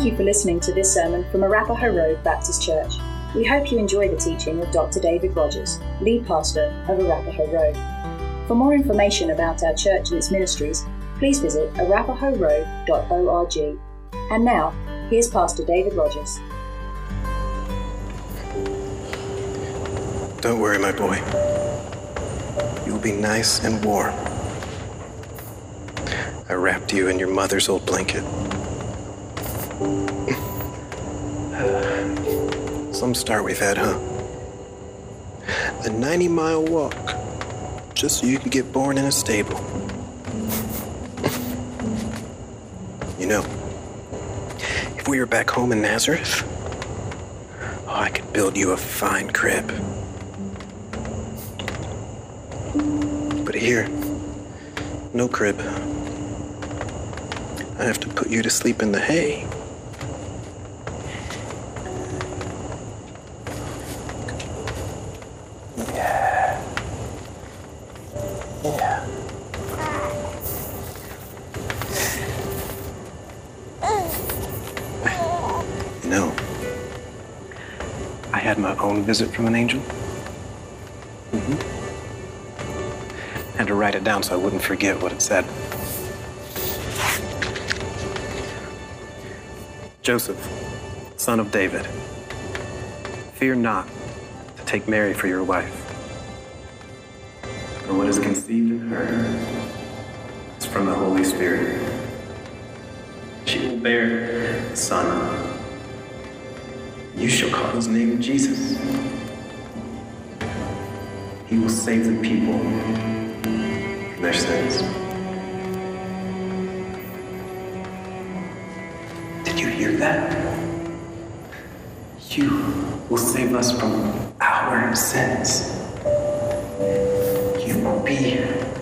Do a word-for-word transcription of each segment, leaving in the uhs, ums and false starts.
Thank you for listening to this sermon from Arapahoe Road Baptist Church. We hope you enjoy the teaching of Doctor David Rogers, lead pastor of Arapahoe Road. For more information about our church and its ministries, please visit arapahoe road dot org. And now, here's Pastor David Rogers. Don't worry, my boy. You'll be nice and warm. I wrapped you in your mother's old blanket. Some start we've had, huh? A ninety-mile walk, just so you can get born in a stable. You know, if we were back home in Nazareth, oh, I could build you a fine crib. But here, no crib. I have to put you to sleep in the hay. Yeah. Yeah. You know, I had my own visit from an angel. Mm-hmm. Had to write it down so I wouldn't forget what it said. Joseph, son of David, fear not to take Mary for your wife. For what is conceived in her is from the Holy Spirit. She will bear a son. You shall call his name Jesus. He will save the people from their sins. Did you hear that? You will save us from our sins. You will be,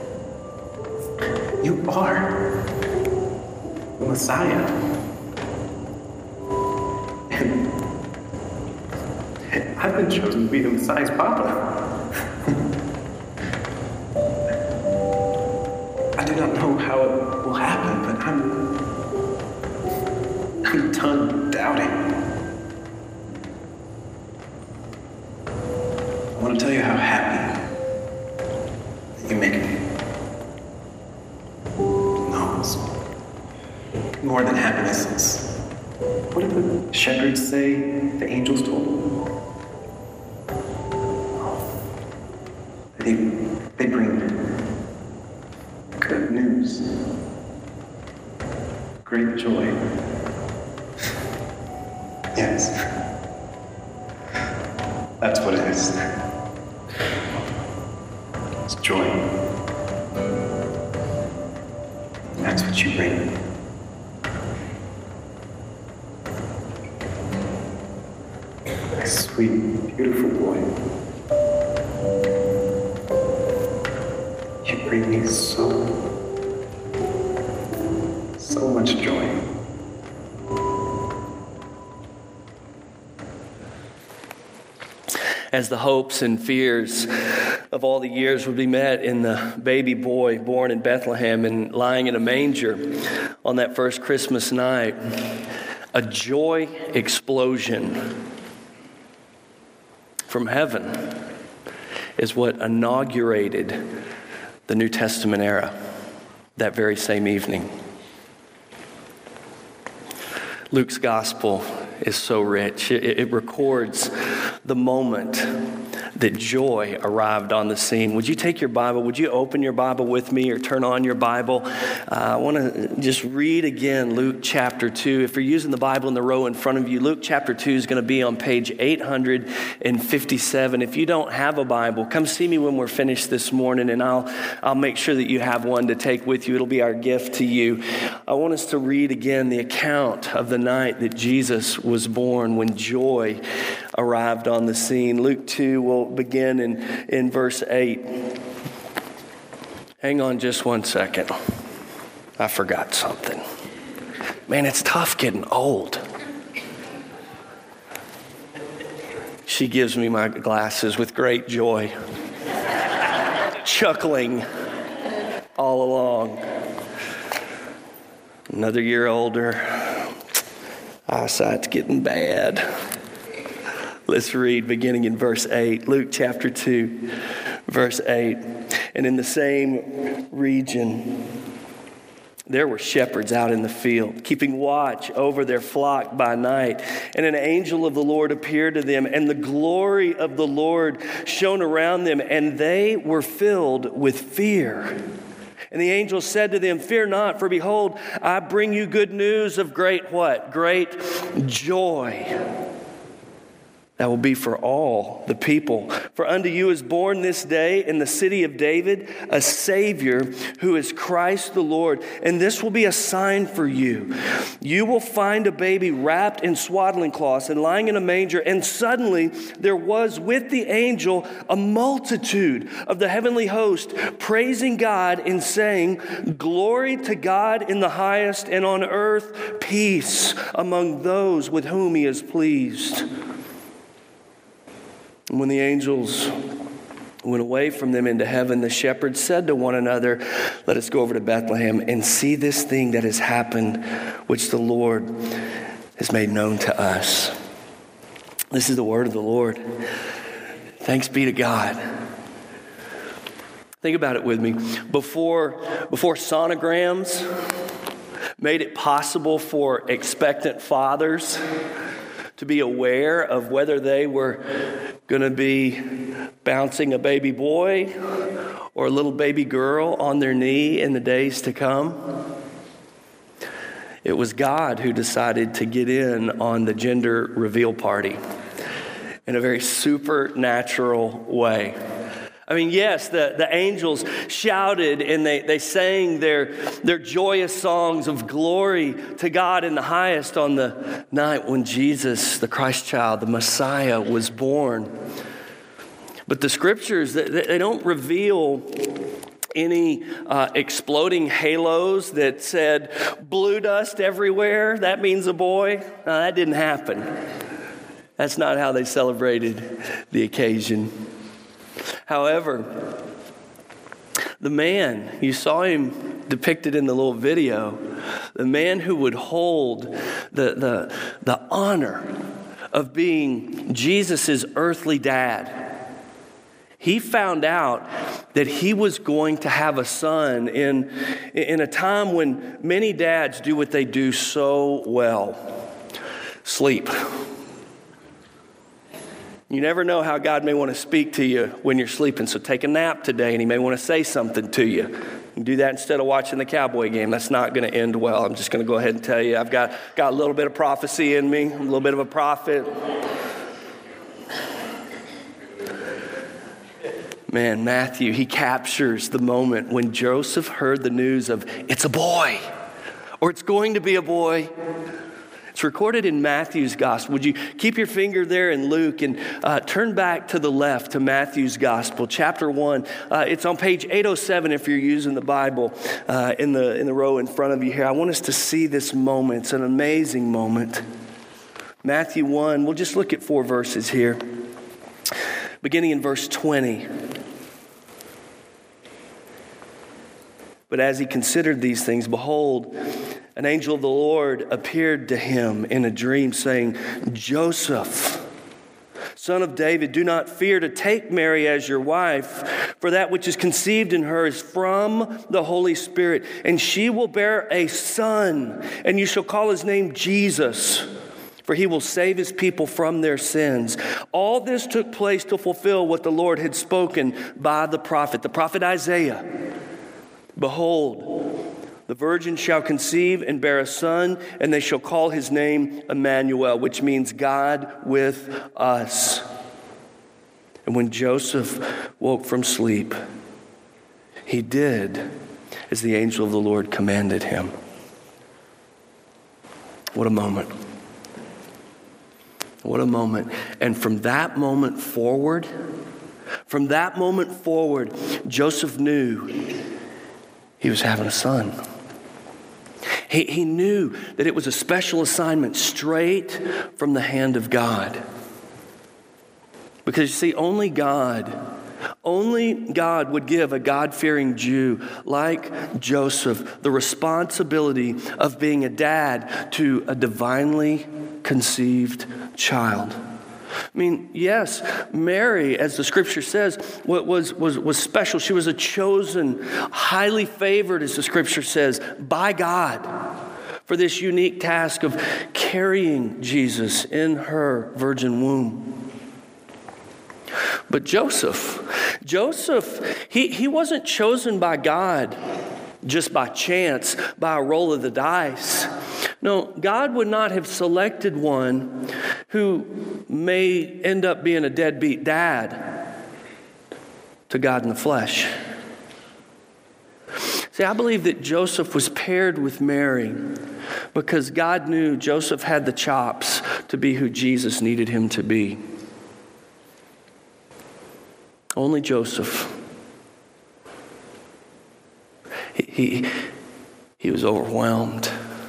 you are the Messiah. And, and I've been chosen to be the Messiah's papa. I do not know how it will happen, but I'm I'm done doubting. I want to tell you how happy that you make me. No, it's more than happiness. It's, what did the shepherds say the angels told them? They, they bring good news, great joy. Yes. That's what it is. It's joy. That's what you bring. My sweet, beautiful boy. You bring me so, so much joy. As the hopes and fears of all the years would be met in the baby boy born in Bethlehem and lying in a manger on that first Christmas night, a joy explosion from heaven is what inaugurated the New Testament era that very same evening. Luke's gospel is so rich. It, it records the moment that joy arrived on the scene. Would you take your Bible? Would you open your Bible with me or turn on your Bible? Uh, I want to just read again Luke chapter two. If you're using the Bible in the row in front of you, Luke chapter two is going to be on page eight hundred fifty-seven. If you don't have a Bible, come see me when we're finished this morning, and I'll I'll make sure that you have one to take with you. It'll be our gift to you. I want us to read again the account of the night that Jesus was born, when joy arrived on the scene. Luke two will begin in, in verse eight. Hang on just one second. I forgot something. Man, it's tough getting old. She gives me my glasses with great joy, chuckling all along. Another year older. Eyesight's getting bad. Let's read beginning in verse eight. Luke chapter two, verse eight. And in the same region, there were shepherds out in the field, keeping watch over their flock by night. And an angel of the Lord appeared to them, and the glory of the Lord shone around them, and they were filled with fear. And the angel said to them, "Fear not, for behold, I bring you good news of great" what? Great joy. That will be for all the people. For unto you is born this day in the city of David a Savior, who is Christ the Lord. And this will be a sign for you. You will find a baby wrapped in swaddling cloths and lying in a manger. And suddenly there was with the angel a multitude of the heavenly host, praising God and saying, "Glory to God in the highest, and on earth peace among those with whom he is pleased." And when the angels went away from them into heaven, the shepherds said to one another, "Let us go over to Bethlehem and see this thing that has happened, which the Lord has made known to us." This is the word of the Lord. Thanks be to God. Think about it with me. Before, before sonograms made it possible for expectant fathers to be aware of whether they were going to be bouncing a baby boy or a little baby girl on their knee in the days to come, it was God who decided to get in on the gender reveal party in a very supernatural way. I mean, yes, the, the angels shouted and they, they sang their, their joyous songs of glory to God in the highest on the night when Jesus, the Christ child, the Messiah, was born. But the scriptures, they, they don't reveal any uh, exploding halos that said blue dust everywhere, that means a boy. No, that didn't happen. That's not how they celebrated the occasion. However, the man, you saw him depicted in the little video, the man who would hold the, the, the honor of being Jesus' earthly dad, he found out that he was going to have a son in, in a time when many dads do what they do so well: sleep. You never know how God may want to speak to you when you're sleeping, so take a nap today, and he may want to say something to you. You can do that instead of watching the Cowboy game. That's not going to end well. I'm just going to go ahead and tell you, I've got, got a little bit of prophecy in me, I'm a little bit of a prophet. Man, Matthew, he captures the moment when Joseph heard the news of, it's a boy, or it's going to be a boy. It's recorded in Matthew's gospel. Would you keep your finger there in Luke and uh, turn back to the left to Matthew's gospel, chapter one. Uh, it's on page eight oh seven if you're using the Bible uh, in the in the row in front of you here. I want us to see this moment. It's an amazing moment. Matthew one, we'll just look at four verses here. Beginning in verse twenty. But as he considered these things, behold, an angel of the Lord appeared to him in a dream, saying, "Joseph, son of David, do not fear to take Mary as your wife, for that which is conceived in her is from the Holy Spirit. And she will bear a son, and you shall call his name Jesus, for he will save his people from their sins." All this took place to fulfill what the Lord had spoken by the prophet, the prophet Isaiah. "Behold, the virgin shall conceive and bear a son, and they shall call his name Emmanuel," which means God with us. And when Joseph woke from sleep, he did as the angel of the Lord commanded him. What a moment. What a moment. And from that moment forward, from that moment forward, Joseph knew he was having a son. He, he knew that it was a special assignment straight from the hand of God. Because you see, only God Only God would give a God-fearing Jew like Joseph the responsibility of being a dad to a divinely conceived child. I mean, yes, Mary, as the scripture says, was, was, was special. She was a chosen, highly favored, as the scripture says, by God for this unique task of carrying Jesus in her virgin womb. But Joseph, Joseph, he, he wasn't chosen by God just by chance, by a roll of the dice. No, God would not have selected one who may end up being a deadbeat dad to God in the flesh. See, I believe that Joseph was paired with Mary because God knew Joseph had the chops to be who Jesus needed him to be. Only Joseph. He, he, he was overwhelmed.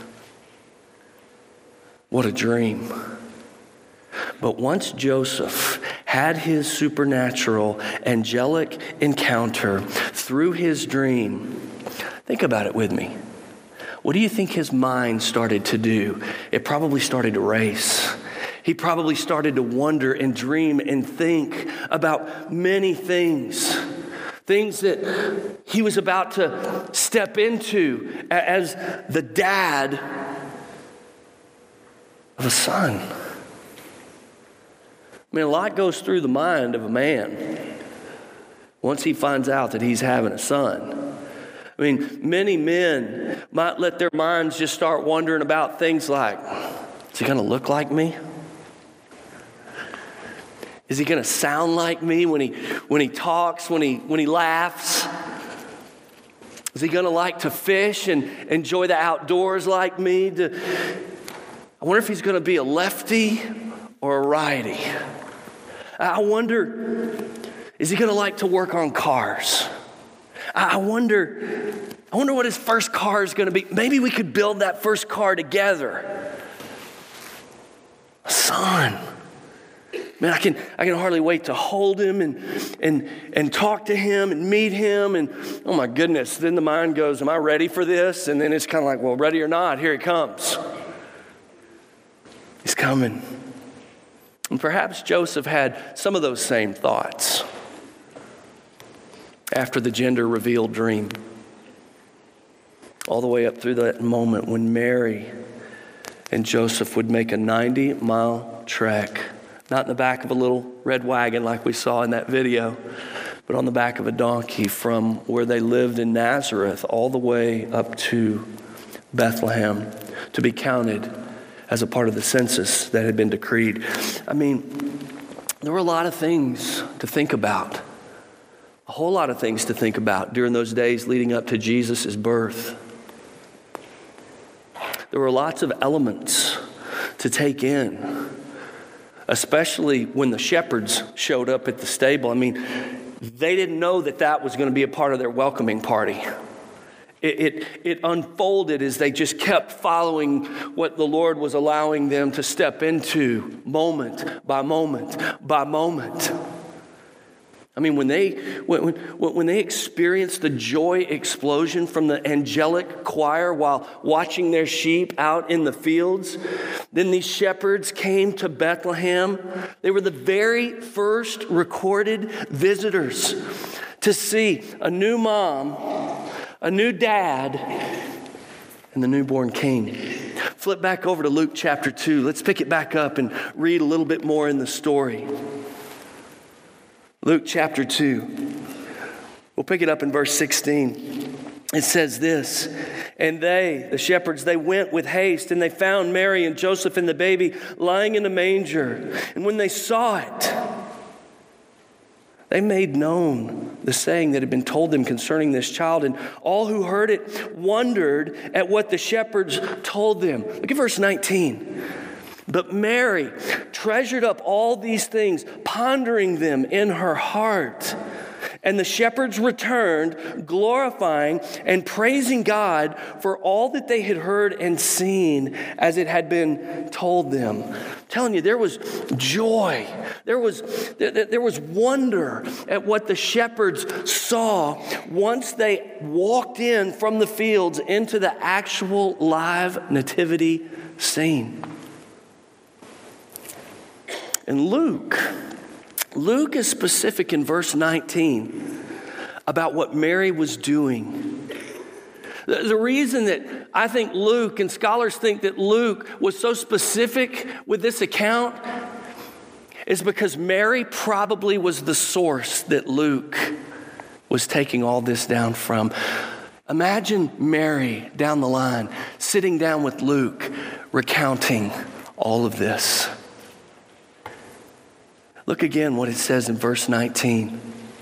What a dream. But once Joseph had his supernatural, angelic encounter through his dream, think about it with me. What do you think his mind started to do? It probably started to race. He probably started to wonder and dream and think about many things. Things that he was about to step into as the dad of a son. I mean, a lot goes through the mind of a man once he finds out that he's having a son. I mean, many men might let their minds just start wondering about things like, is he going to look like me? Is he going to sound like me when he when he talks, when he when he laughs? Is he going to like to fish and enjoy the outdoors like me? To, I wonder if he's going to be a lefty or a righty. I wonder, is he going to like to work on cars? I wonder, I wonder what his first car is going to be. Maybe we could build that first car together. A son. Man, I can I can hardly wait to hold him and and and talk to him and meet him. And oh my goodness, then the mind goes, am I ready for this? And then it's kind of like, well, ready or not, here he comes. He's coming. And perhaps Joseph had some of those same thoughts after the gender reveal dream. All the way up through that moment when Mary and Joseph would make a ninety mile trek. Not in the back of a little red wagon like we saw in that video, but on the back of a donkey from where they lived in Nazareth all the way up to Bethlehem to be counted as a part of the census that had been decreed. I mean, there were a lot of things to think about, a whole lot of things to think about during those days leading up to Jesus' birth. There were lots of elements to take in, especially when the shepherds showed up at the stable. I mean, they didn't know that that was going to be a part of their welcoming party. It, it, it unfolded as they just kept following what the Lord was allowing them to step into moment by moment by moment. I mean, when they when, when they experienced the joy explosion from the angelic choir while watching their sheep out in the fields, then these shepherds came to Bethlehem. They were the very first recorded visitors to see a new mom, a new dad, and the newborn king. Flip back over to Luke chapter two. Let's pick it back up and read a little bit more in the story. Luke chapter two. We'll pick it up in verse sixteen. It says this, and they, the shepherds, they went with haste, and they found Mary and Joseph and the baby lying in a manger. And when they saw it, they made known the saying that had been told them concerning this child. And all who heard it wondered at what the shepherds told them. Look at verse nineteen. But Mary treasured up all these things, pondering them in her heart. And the shepherds returned, glorifying and praising God for all that they had heard and seen as it had been told them. I'm telling you, there was joy. There was, there was wonder at what the shepherds saw once they walked in from the fields into the actual live nativity scene. And Luke... Luke is specific in verse nineteen about what Mary was doing. The reason that I think Luke, and scholars think that Luke was so specific with this account, is because Mary probably was the source that Luke was taking all this down from. Imagine Mary down the line, sitting down with Luke, recounting all of this. Look again what it says in verse nineteen.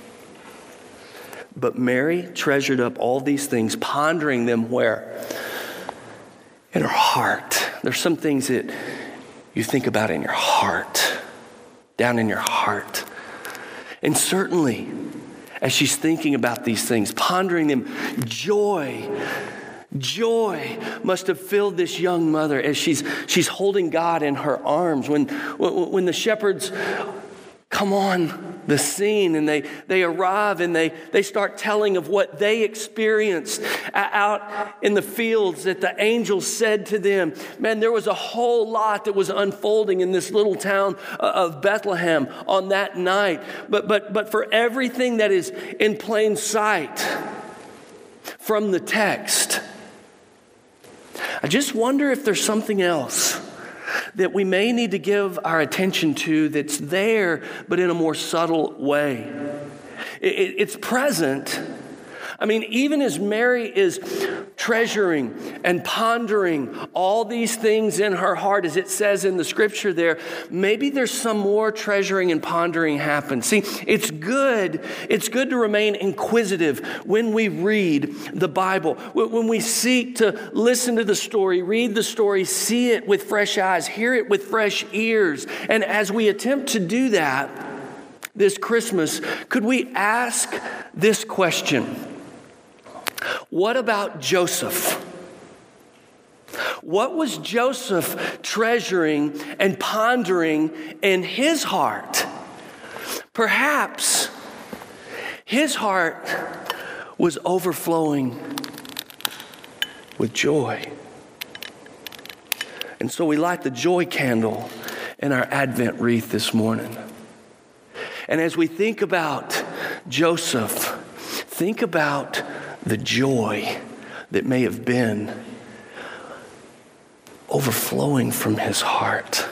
But Mary treasured up all these things, pondering them where? In her heart. There's some things that you think about in your heart, down in your heart. And certainly, as she's thinking about these things, pondering them, joy, joy must have filled this young mother as she's she's holding God in her arms. When, when the shepherds come on the scene and they, they arrive and they, they start telling of what they experienced out in the fields that the angel said to them. Man, there was a whole lot that was unfolding in this little town of Bethlehem on that night. But, but, but for everything that is in plain sight from the text, I just wonder if there's something else that we may need to give our attention to that's there, but in a more subtle way. It, it, it's present. I mean, even as Mary is treasuring and pondering all these things in her heart, as it says in the scripture there, maybe there's some more treasuring and pondering happen. See, it's good. It's good to remain inquisitive when we read the Bible, when we seek to listen to the story, read the story, see it with fresh eyes, hear it with fresh ears. And as we attempt to do that this Christmas, could we ask this question? What about Joseph? What was Joseph treasuring and pondering in his heart? Perhaps his heart was overflowing with joy. And so we light the joy candle in our Advent wreath this morning. And as we think about Joseph, think about the joy that may have been overflowing from his heart.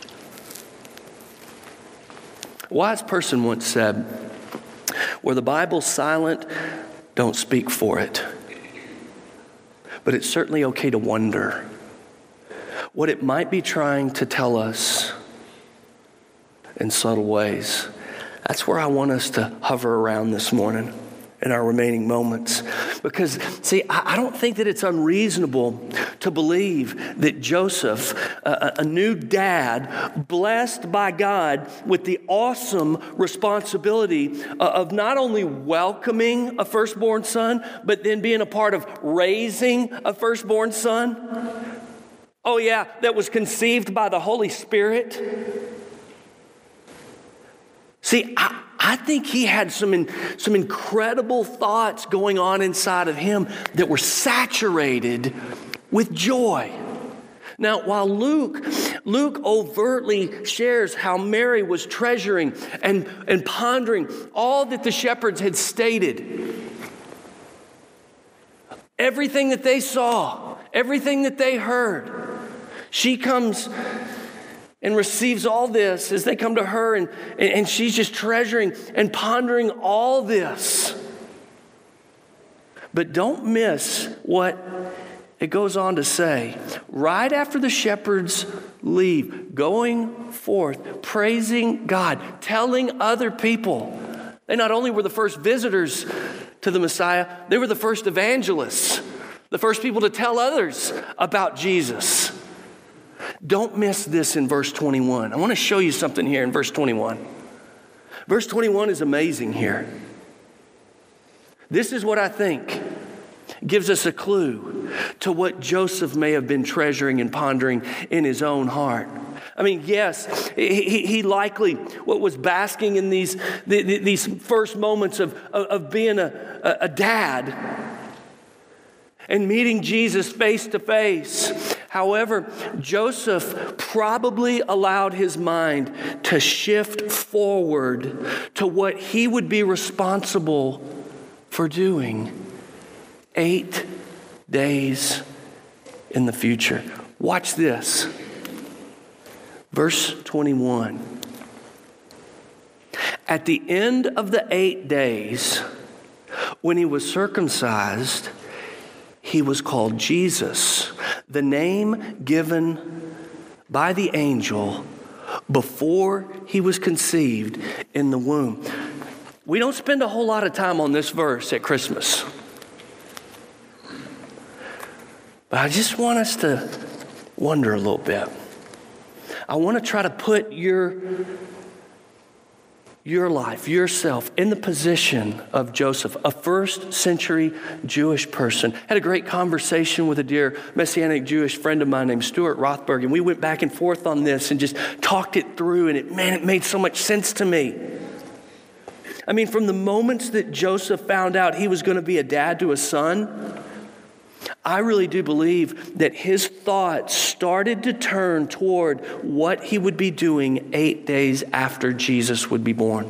A wise person once said, where the Bible's silent, don't speak for it. But it's certainly okay to wonder what it might be trying to tell us in subtle ways. That's where I want us to hover around this morning in our remaining moments. Because, see, I don't think that it's unreasonable to believe that Joseph, a, a new dad, blessed by God with the awesome responsibility of not only welcoming a firstborn son, but then being a part of raising a firstborn son. Oh yeah, that was conceived by the Holy Spirit. See, I, I think he had some, in, some incredible thoughts going on inside of him that were saturated with joy. Now, while Luke, Luke overtly shares how Mary was treasuring and, and pondering all that the shepherds had stated, everything that they saw, everything that they heard, she comes and receives all this as they come to her, and, and she's just treasuring and pondering all this. But don't miss what it goes on to say. Right after the shepherds leave, going forth, praising God, telling other people. They not only were the first visitors to the Messiah, they were the first evangelists, the first people to tell others about Jesus. Don't miss this in verse twenty-one. I want to show you something here in verse twenty-one. Verse twenty-one is amazing here. This is what I think gives us a clue to what Joseph may have been treasuring and pondering in his own heart. I mean, yes, he, he likely what was basking in these, these first moments of, of being a, a dad and meeting Jesus face to face. However, Joseph probably allowed his mind to shift forward to what he would be responsible for doing eight days in the future. Watch this. Verse twenty-one. At the end of the eight days, when he was circumcised, he was called Jesus, the name given by the angel before he was conceived in the womb. We don't spend a whole lot of time on this verse at Christmas. But I just want us to wonder a little bit. I want to try to put your, your life, yourself, in the position of Joseph, a first century Jewish person. Had a great conversation with a dear Messianic Jewish friend of mine named Stuart Rothberg, and we went back and forth on this and just talked it through, and it, man, it made so much sense to me. I mean, from the moments that Joseph found out he was going to be a dad to a son, I really do believe that his thoughts started to turn toward what he would be doing eight days after Jesus would be born.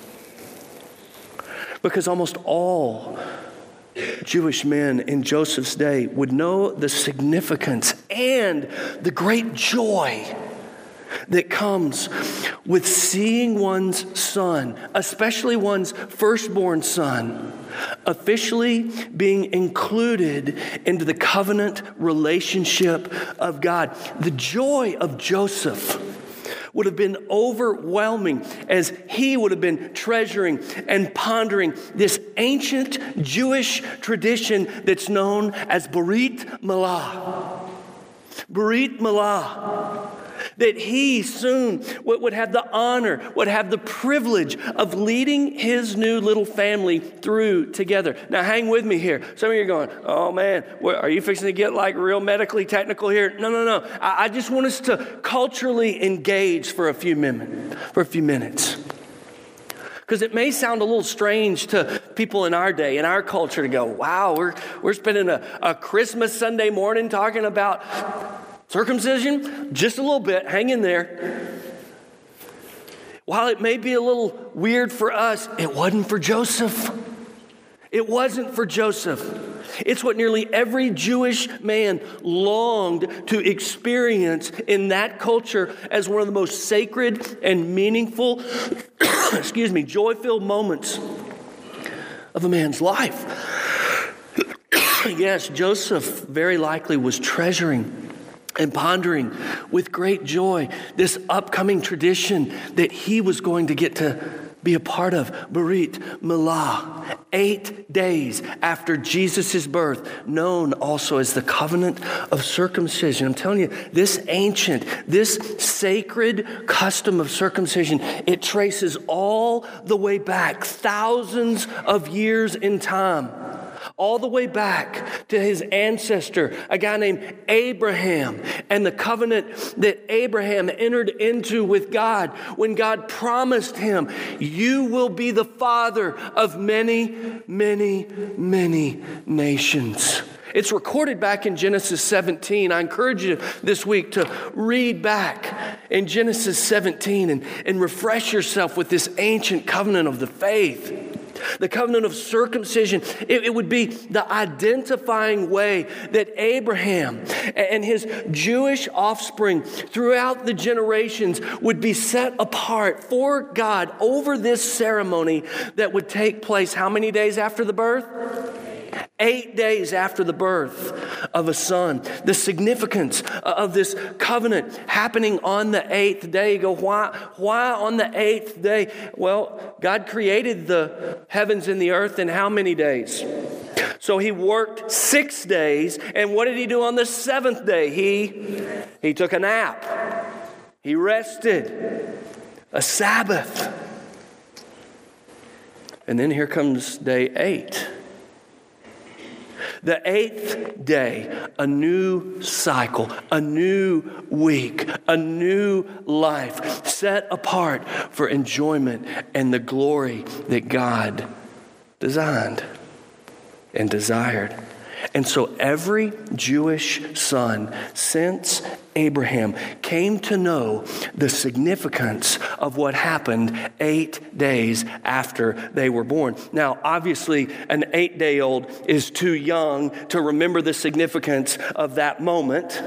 Because almost all Jewish men in Joseph's day would know the significance and the great joy that comes with seeing one's son, especially one's firstborn son, officially being included into the covenant relationship of God. The joy of Joseph would have been overwhelming as he would have been treasuring and pondering this ancient Jewish tradition that's known as Brit Milah. Brit Milah. That he soon would have the honor, would have the privilege of leading his new little family through together. Now, hang with me here. Some of you are going, oh man, what, are you fixing to get like real medically technical here? No, no, no. I, I just want us to culturally engage for a few minutes. For a few minutes. Because it may sound a little strange to people in our day, in our culture, to go, wow, we're, we're spending a, a Christmas Sunday morning talking about circumcision, just a little bit, hang in there. While it may be a little weird for us, it wasn't for Joseph. It wasn't for Joseph. It's what nearly every Jewish man longed to experience in that culture as one of the most sacred and meaningful, excuse me, joy-filled moments of a man's life. Yes, Joseph very likely was treasuring and pondering with great joy this upcoming tradition that he was going to get to be a part of, Brit Milah, eight days after Jesus' birth, known also as the covenant of circumcision. I'm telling you, this ancient, this sacred custom of circumcision, it traces all the way back, thousands of years in time, all the way back to his ancestor, a guy named Abraham, and the covenant that Abraham entered into with God when God promised him, you will be the father of many, many, many nations. It's recorded back in Genesis seventeen. I encourage you this week to read back in Genesis seventeen and, and refresh yourself with this ancient covenant of the faith. The covenant of circumcision, it, it would be the identifying way that Abraham and his Jewish offspring throughout the generations would be set apart for God over this ceremony that would take place how many days after the birth? Eight days after the birth of a son. The significance of this covenant happening on the eighth day. You go, why, why on the eighth day? Well, God created the heavens and the earth in how many days? So he worked six days, and what did he do on the seventh day? He, he took a nap. He rested. A Sabbath. And then here comes day eight. The eighth day, a new cycle, a new week, a new life set apart for enjoyment and the glory that God designed and desired. And so every Jewish son since Abraham came to know the significance of what happened eight days after they were born. Now, obviously, an eight-day-old is too young to remember the significance of that moment.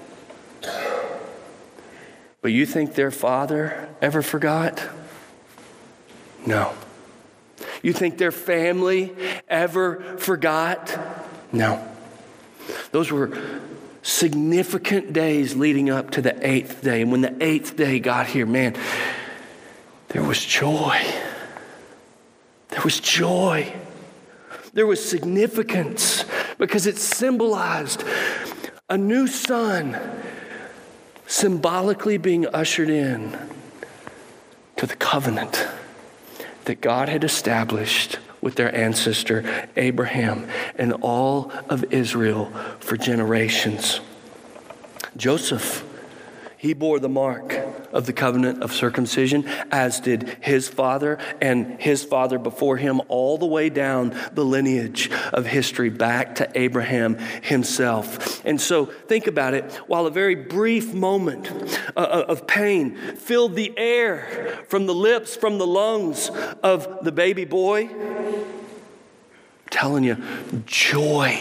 But you think their father ever forgot? No. You think their family ever forgot? No. Those were significant days leading up to the eighth day. And when the eighth day got here, man, there was joy. There was joy. There was significance because it symbolized a new son symbolically being ushered in to the covenant that God had established with their ancestor Abraham and all of Israel for generations. Joseph, he bore the mark of the covenant of circumcision, as did his father and his father before him, all the way down the lineage of history back to Abraham himself. And so think about it. While a very brief moment of pain filled the air from the lips, from the lungs of the baby boy, I'm telling you, joy,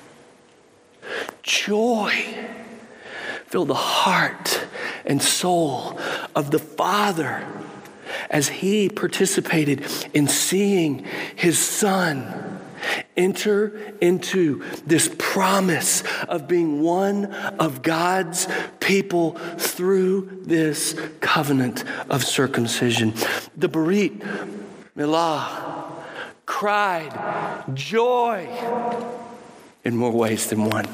joy filled the heart and soul of the Father as he participated in seeing his son enter into this promise of being one of God's people through this covenant of circumcision. The Berit Milah cried joy in more ways than one.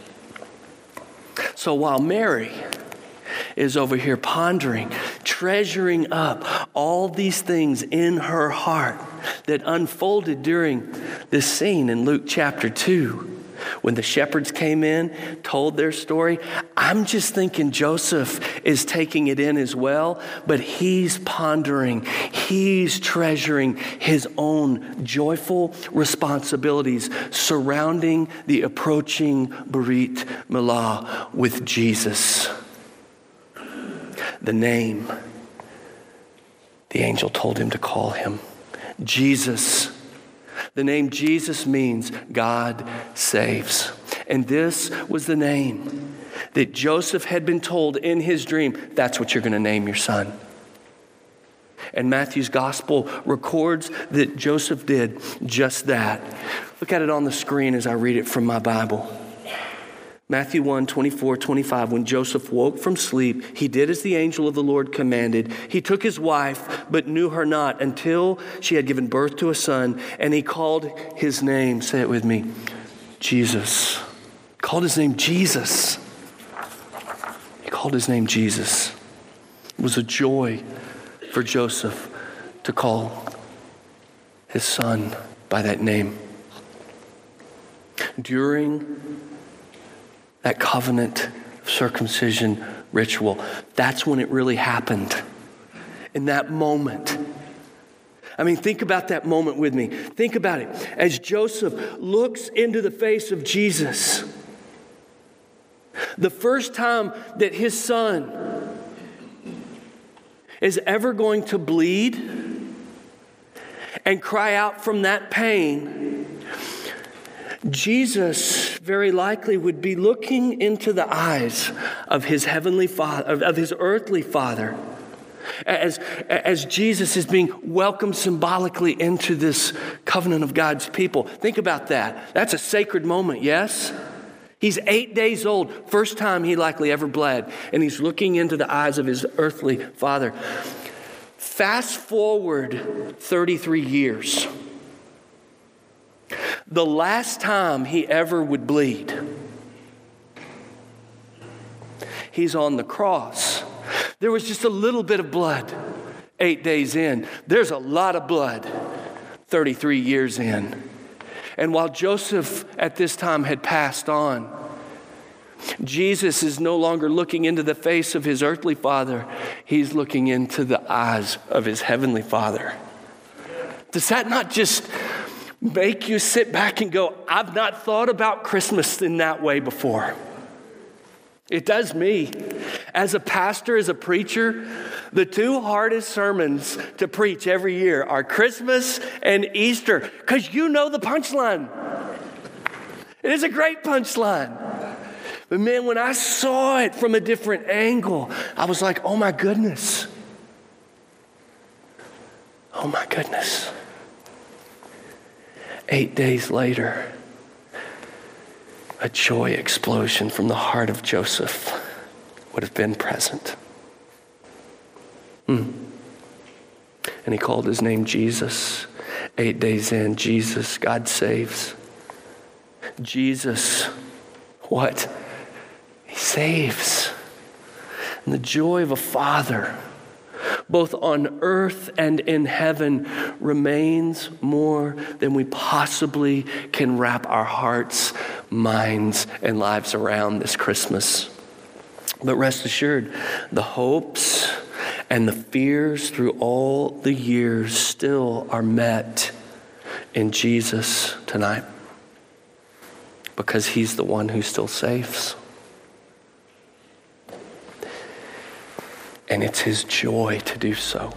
So while Mary is over here pondering, treasuring up all these things in her heart that unfolded during this scene in Luke chapter two, when the shepherds came in, told their story, I'm just thinking Joseph is taking it in as well, but he's pondering, he's treasuring his own joyful responsibilities surrounding the approaching Berit Milah with Jesus. The name the angel told him to call him, Jesus. The name Jesus means God saves. And this was the name that Joseph had been told in his dream, that's what you're going to name your son. And Matthew's gospel records that Joseph did just that. Look at it on the screen as I read it from my Bible. Matthew one, twenty-four, twenty-five, when Joseph woke from sleep, he did as the angel of the Lord commanded. He took his wife, but knew her not until she had given birth to a son, and he called his name, say it with me, Jesus. He called his name Jesus. He called his name Jesus. It was a joy for Joseph to call his son by that name. During that covenant circumcision ritual, that's when it really happened. In that moment. I mean, think about that moment with me. Think about it. As Joseph looks into the face of Jesus, the first time that his son is ever going to bleed and cry out from that pain, Jesus very likely would be looking into the eyes of his heavenly father, of his earthly father, as, as Jesus is being welcomed symbolically into this covenant of God's people. Think about that. That's a sacred moment, yes? He's eight days old, first time he likely ever bled, and he's looking into the eyes of his earthly father. Fast forward thirty-three years. The last time he ever would bleed, he's on the cross. There was just a little bit of blood eight days in. There's a lot of blood thirty-three years in. And while Joseph at this time had passed on, Jesus is no longer looking into the face of his earthly father. He's looking into the eyes of his heavenly Father. Does that not just make you sit back and go, I've not thought about Christmas in that way before? It does me. As a pastor, as a preacher, the two hardest sermons to preach every year are Christmas and Easter, because you know the punchline. It is a great punchline. But man, when I saw it from a different angle, I was like, oh my goodness. Oh my goodness. Eight days later, a joy explosion from the heart of Joseph would have been present. Hmm. And he called his name Jesus. Eight days in, Jesus, God saves. Jesus, what? He saves. And the joy of a father, both on earth and in heaven, remains more than we possibly can wrap our hearts, minds, and lives around this Christmas. But rest assured, the hopes and the fears through all the years still are met in Jesus tonight, because he's the one who still saves. And it's his joy to do so.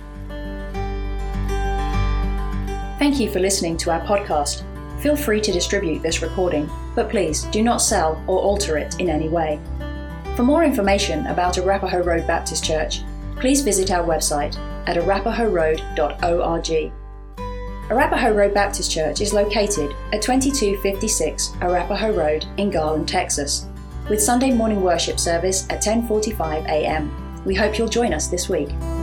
Thank you for listening to our podcast. Feel free to distribute this recording, but please do not sell or alter it in any way. For more information about Arapahoe Road Baptist Church, please visit our website at arapahoe road dot org. Arapahoe Road Baptist Church is located at twenty-two fifty-six Arapahoe Road in Garland, Texas, with Sunday morning worship service at ten forty-five a.m. We hope you'll join us this week.